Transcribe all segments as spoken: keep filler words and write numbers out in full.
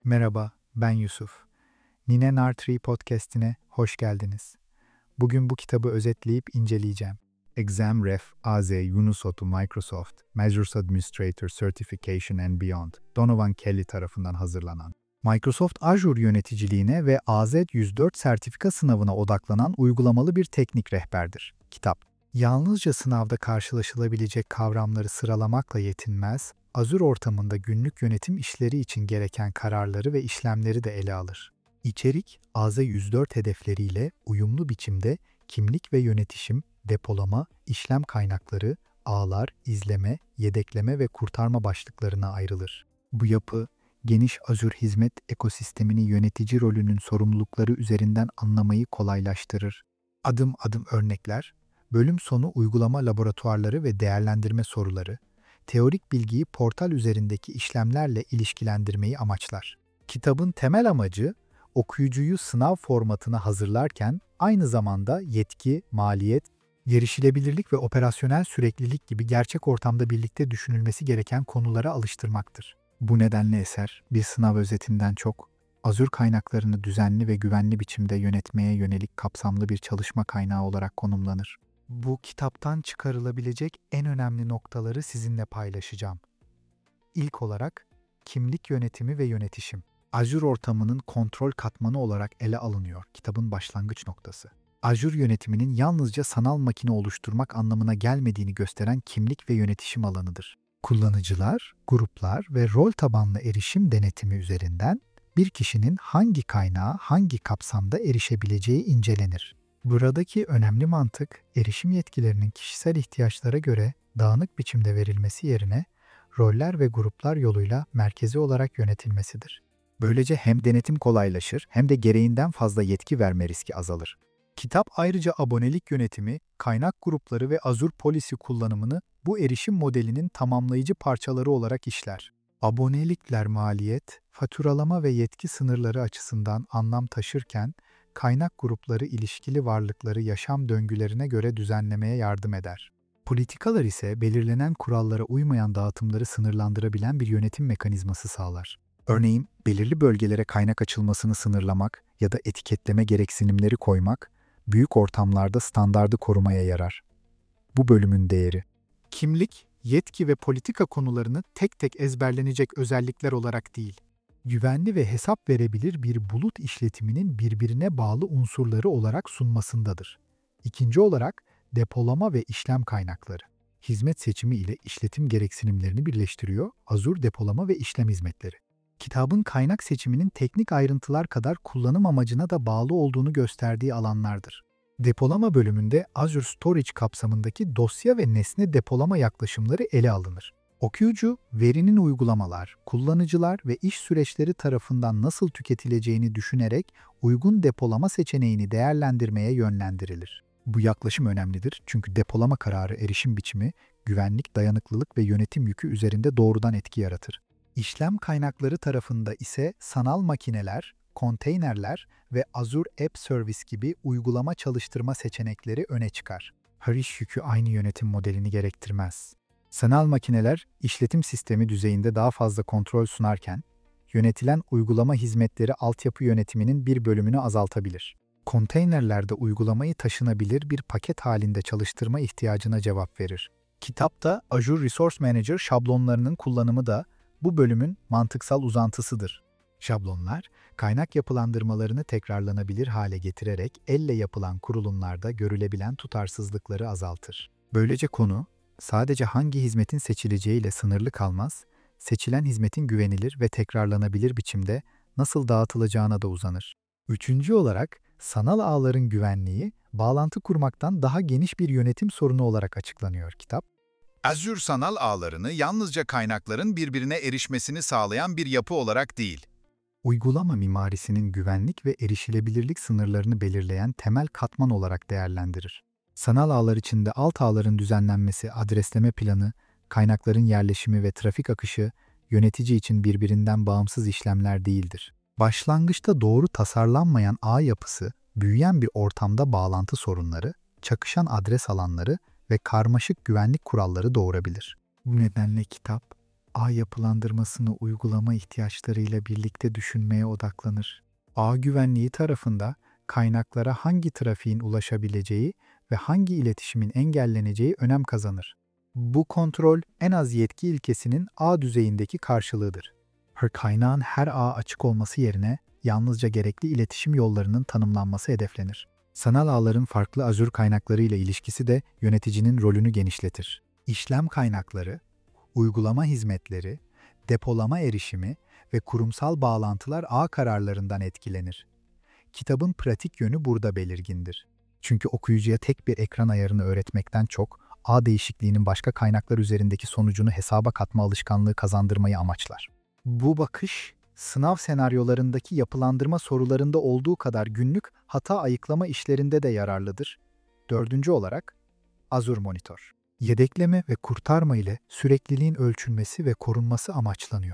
Merhaba, ben Yusuf. Nine Nar Tree Podcast'ine hoş geldiniz. Bugün bu kitabı özetleyip inceleyeceğim. ExamRef A Z Unisotu Microsoft Measures Administrator Certification and Beyond, Donovan Kelly tarafından hazırlanan, Microsoft Azure yöneticiliğine ve A Z yüz dört sertifika sınavına odaklanan uygulamalı bir teknik rehberdir. Kitap, yalnızca sınavda karşılaşılabilecek kavramları sıralamakla yetinmez, Azure ortamında günlük yönetim işleri için gereken kararları ve işlemleri de ele alır. İçerik, A Z yüz dört hedefleriyle uyumlu biçimde kimlik ve yönetişim, depolama, işlem kaynakları, ağlar, izleme, yedekleme ve kurtarma başlıklarına ayrılır. Bu yapı, geniş Azure hizmet ekosistemini yönetici rolünün sorumlulukları üzerinden anlamayı kolaylaştırır. Adım adım örnekler, bölüm sonu uygulama laboratuvarları ve değerlendirme soruları, teorik bilgiyi portal üzerindeki işlemlerle ilişkilendirmeyi amaçlar. Kitabın temel amacı, okuyucuyu sınav formatına hazırlarken aynı zamanda yetki, maliyet, erişilebilirlik ve operasyonel süreklilik gibi gerçek ortamda birlikte düşünülmesi gereken konulara alıştırmaktır. Bu nedenle eser, bir sınav özetinden çok, Azure kaynaklarını düzenli ve güvenli biçimde yönetmeye yönelik kapsamlı bir çalışma kaynağı olarak konumlanır. Bu kitaptan çıkarılabilecek en önemli noktaları sizinle paylaşacağım. İlk olarak, kimlik yönetimi ve yönetişim. Azure ortamının kontrol katmanı olarak ele alınıyor kitabın başlangıç noktası. Azure yönetiminin yalnızca sanal makine oluşturmak anlamına gelmediğini gösteren kimlik ve yönetişim alanıdır. Kullanıcılar, gruplar ve rol tabanlı erişim denetimi üzerinden bir kişinin hangi kaynağa hangi kapsamda erişebileceği incelenir. Buradaki önemli mantık, erişim yetkilerinin kişisel ihtiyaçlara göre dağınık biçimde verilmesi yerine roller ve gruplar yoluyla merkezi olarak yönetilmesidir. Böylece hem denetim kolaylaşır hem de gereğinden fazla yetki verme riski azalır. Kitap ayrıca abonelik yönetimi, kaynak grupları ve Azure Policy kullanımını bu erişim modelinin tamamlayıcı parçaları olarak işler. Abonelikler maliyet, faturalama ve yetki sınırları açısından anlam taşırken, kaynak grupları ilişkili varlıkları yaşam döngülerine göre düzenlemeye yardım eder. Politikalar ise belirlenen kurallara uymayan dağıtımları sınırlandırabilen bir yönetim mekanizması sağlar. Örneğin, belirli bölgelere kaynak açılmasını sınırlamak ya da etiketleme gereksinimleri koymak, büyük ortamlarda standardı korumaya yarar. Bu bölümün değeri. Kimlik, yetki ve politika konularını tek tek ezberlenecek özellikler olarak değil, güvenli ve hesap verebilir bir bulut işletiminin birbirine bağlı unsurları olarak sunmasındadır. İkinci olarak, depolama ve işlem kaynakları. Hizmet seçimi ile işletim gereksinimlerini birleştiriyor, Azure depolama ve işlem hizmetleri. Kitabın kaynak seçiminin teknik ayrıntılar kadar kullanım amacına da bağlı olduğunu gösterdiği alanlardır. Depolama bölümünde Azure Storage kapsamındaki dosya ve nesne depolama yaklaşımları ele alınır. Okuyucu, verinin uygulamalar, kullanıcılar ve iş süreçleri tarafından nasıl tüketileceğini düşünerek uygun depolama seçeneğini değerlendirmeye yönlendirilir. Bu yaklaşım önemlidir çünkü depolama kararı erişim biçimi, güvenlik, dayanıklılık ve yönetim yükü üzerinde doğrudan etki yaratır. İşlem kaynakları tarafında ise sanal makineler, konteynerler ve Azure App Service gibi uygulama çalıştırma seçenekleri öne çıkar. Her iş yükü aynı yönetim modelini gerektirmez. Sanal makineler, işletim sistemi düzeyinde daha fazla kontrol sunarken, yönetilen uygulama hizmetleri altyapı yönetiminin bir bölümünü azaltabilir. Konteynerlerde uygulamayı taşınabilir bir paket halinde çalıştırma ihtiyacına cevap verir. Kitapta Azure Resource Manager şablonlarının kullanımı da bu bölümün mantıksal uzantısıdır. Şablonlar, kaynak yapılandırmalarını tekrarlanabilir hale getirerek elle yapılan kurulumlarda görülebilen tutarsızlıkları azaltır. Böylece konu, sadece hangi hizmetin seçileceğiyle sınırlı kalmaz, seçilen hizmetin güvenilir ve tekrarlanabilir biçimde nasıl dağıtılacağına da uzanır. Üçüncü olarak, sanal ağların güvenliği, bağlantı kurmaktan daha geniş bir yönetim sorunu olarak açıklanıyor kitap. Azure sanal ağlarını yalnızca kaynakların birbirine erişmesini sağlayan bir yapı olarak değil, Uygulama mimarisinin güvenlik ve erişilebilirlik sınırlarını belirleyen temel katman olarak değerlendirir. Sanal ağlar içinde alt ağların düzenlenmesi, adresleme planı, kaynakların yerleşimi ve trafik akışı yönetici için birbirinden bağımsız işlemler değildir. Başlangıçta doğru tasarlanmayan ağ yapısı, büyüyen bir ortamda bağlantı sorunları, çakışan adres alanları ve karmaşık güvenlik kuralları doğurabilir. Bu nedenle kitap, ağ yapılandırmasını uygulama ihtiyaçlarıyla birlikte düşünmeye odaklanır. Ağ güvenliği tarafında kaynaklara hangi trafiğin ulaşabileceği ve hangi iletişimin engelleneceği önem kazanır. Bu kontrol en az yetki ilkesinin ağ düzeyindeki karşılığıdır. Her kaynağın her ağa açık olması yerine yalnızca gerekli iletişim yollarının tanımlanması hedeflenir. Sanal ağların farklı Azure kaynakları ile ilişkisi de yöneticinin rolünü genişletir. İşlem kaynakları, uygulama hizmetleri, depolama erişimi ve kurumsal bağlantılar ağ kararlarından etkilenir. Kitabın pratik yönü burada belirgindir. Çünkü okuyucuya tek bir ekran ayarını öğretmekten çok, ağ değişikliğinin başka kaynaklar üzerindeki sonucunu hesaba katma alışkanlığı kazandırmayı amaçlar. Bu bakış, sınav senaryolarındaki yapılandırma sorularında olduğu kadar günlük hata ayıklama işlerinde de yararlıdır. Dördüncü olarak, Azure Monitor. Yedekleme ve kurtarma ile sürekliliğin ölçülmesi ve korunması amaçlanıyor.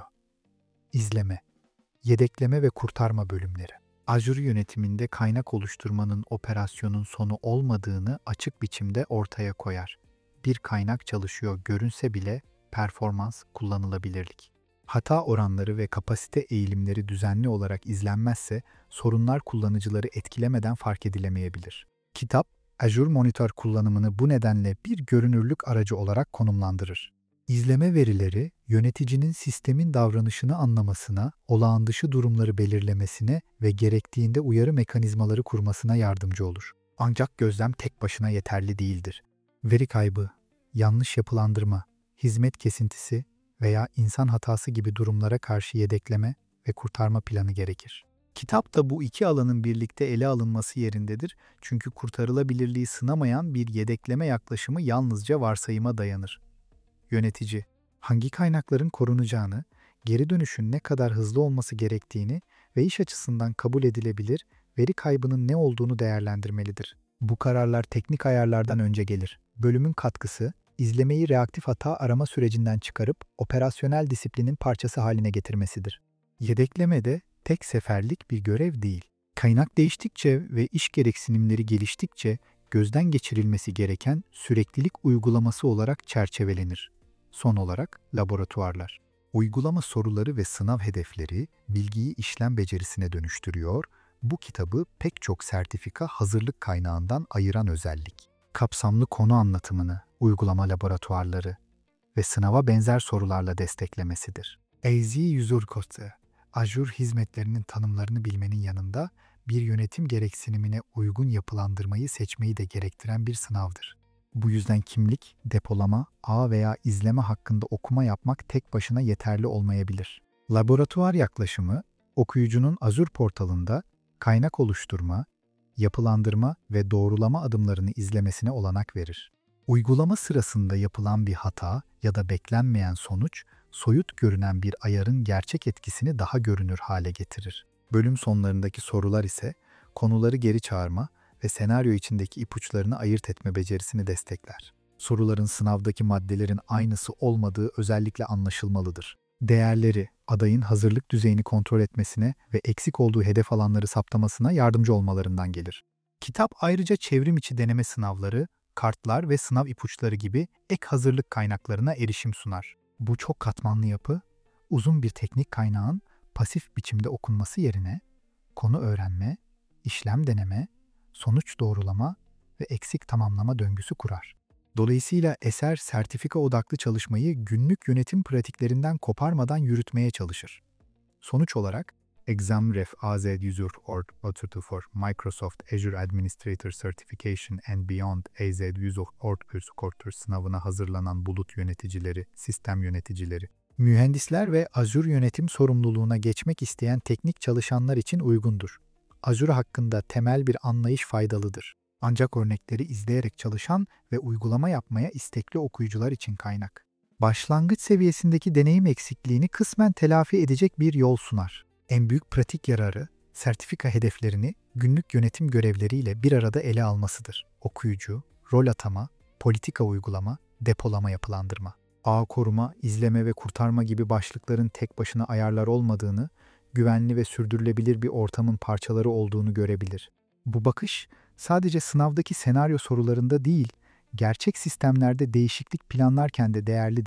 İzleme, yedekleme ve kurtarma bölümleri. Azure yönetiminde kaynak oluşturmanın operasyonun sonu olmadığını açık biçimde ortaya koyar. Bir kaynak çalışıyor görünse bile performans, kullanılabilirlik. Hata oranları ve kapasite eğilimleri düzenli olarak izlenmezse sorunlar kullanıcıları etkilemeden fark edilemeyebilir. Kitap, Azure Monitor kullanımını bu nedenle bir görünürlük aracı olarak konumlandırır. İzleme verileri, yöneticinin sistemin davranışını anlamasına, olağan dışı durumları belirlemesine ve gerektiğinde uyarı mekanizmaları kurmasına yardımcı olur. Ancak gözlem tek başına yeterli değildir. Veri kaybı, yanlış yapılandırma, hizmet kesintisi veya insan hatası gibi durumlara karşı yedekleme ve kurtarma planı gerekir. Kitapta bu iki alanın birlikte ele alınması yerindedir çünkü kurtarılabilirliği sınamayan bir yedekleme yaklaşımı yalnızca varsayıma dayanır. Yönetici, hangi kaynakların korunacağını, geri dönüşün ne kadar hızlı olması gerektiğini ve iş açısından kabul edilebilir veri kaybının ne olduğunu değerlendirmelidir. Bu kararlar teknik ayarlardan önce gelir. Bölümün katkısı, izlemeyi reaktif hata arama sürecinden çıkarıp operasyonel disiplinin parçası haline getirmesidir. Yedekleme de tek seferlik bir görev değil. Kaynak değiştikçe ve iş gereksinimleri geliştikçe gözden geçirilmesi gereken süreklilik uygulaması olarak çerçevelenir. Son olarak laboratuvarlar. Uygulama soruları ve sınav hedefleri bilgiyi işlem becerisine dönüştürüyor, bu kitabı pek çok sertifika hazırlık kaynağından ayıran özellik. Kapsamlı konu anlatımını, uygulama laboratuvarları ve sınava benzer sorularla desteklemesidir. A Z User Code, Azure hizmetlerinin tanımlarını bilmenin yanında bir yönetim gereksinimine uygun yapılandırmayı seçmeyi de gerektiren bir sınavdır. Bu yüzden kimlik, depolama, ağ veya izleme hakkında okuma yapmak tek başına yeterli olmayabilir. Laboratuvar yaklaşımı, okuyucunun Azure portalında kaynak oluşturma, yapılandırma ve doğrulama adımlarını izlemesine olanak verir. Uygulama sırasında yapılan bir hata ya da beklenmeyen sonuç, soyut görünen bir ayarın gerçek etkisini daha görünür hale getirir. Bölüm sonlarındaki sorular ise konuları geri çağırma ve senaryo içindeki ipuçlarını ayırt etme becerisini destekler. Soruların sınavdaki maddelerin aynısı olmadığı özellikle anlaşılmalıdır. Değerleri, adayın hazırlık düzeyini kontrol etmesine ve eksik olduğu hedef alanları saptamasına yardımcı olmalarından gelir. Kitap ayrıca çevrim içi deneme sınavları, kartlar ve sınav ipuçları gibi ek hazırlık kaynaklarına erişim sunar. Bu çok katmanlı yapı, uzun bir teknik kaynağın pasif biçimde okunması yerine konu öğrenme, işlem deneme, sonuç doğrulama ve eksik tamamlama döngüsü kurar. Dolayısıyla eser sertifika odaklı çalışmayı günlük yönetim pratiklerinden koparmadan yürütmeye çalışır. Sonuç olarak ExamRef A Z User Org Authority for Microsoft Azure Administrator Certification and Beyond A Z User Org Course sınavına hazırlanan bulut yöneticileri, sistem yöneticileri, mühendisler ve Azure yönetim sorumluluğuna geçmek isteyen teknik çalışanlar için uygundur. Azure hakkında temel bir anlayış faydalıdır. Ancak örnekleri izleyerek çalışan ve uygulama yapmaya istekli okuyucular için kaynak. Başlangıç seviyesindeki deneyim eksikliğini kısmen telafi edecek bir yol sunar. En büyük pratik yararı, sertifika hedeflerini günlük yönetim görevleriyle bir arada ele almasıdır. Okuyucu, rol atama, politika uygulama, depolama yapılandırma. Ağ koruma, izleme ve kurtarma gibi başlıkların tek başına ayarlar olmadığını, güvenli ve sürdürülebilir bir ortamın parçaları olduğunu görebilir. Bu bakış, sadece sınavdaki senaryo sorularında değil, gerçek sistemlerde değişiklik planlarken de değerlidir.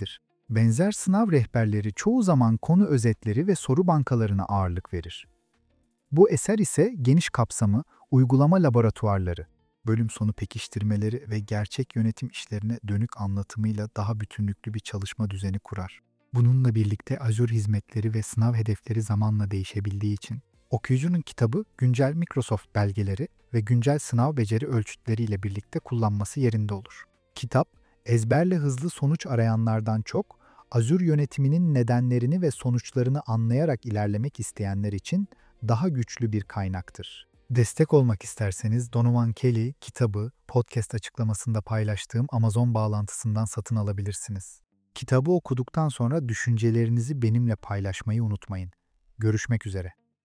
Benzer sınav rehberleri çoğu zaman konu özetleri ve soru bankalarına ağırlık verir. Bu eser ise geniş kapsamı, uygulama laboratuvarları, bölüm sonu pekiştirmeleri ve gerçek yönetim işlerine dönük anlatımıyla daha bütünlüklü bir çalışma düzeni kurar. Bununla birlikte Azure hizmetleri ve sınav hedefleri zamanla değişebildiği için, okuyucunun kitabı güncel Microsoft belgeleri ve güncel sınav beceri ölçütleriyle birlikte kullanması yerinde olur. Kitap, ezberle hızlı sonuç arayanlardan çok, Azure yönetiminin nedenlerini ve sonuçlarını anlayarak ilerlemek isteyenler için daha güçlü bir kaynaktır. Destek olmak isterseniz Donovan Kelly kitabı podcast açıklamasında paylaştığım Amazon bağlantısından satın alabilirsiniz. Kitabı okuduktan sonra düşüncelerinizi benimle paylaşmayı unutmayın. Görüşmek üzere.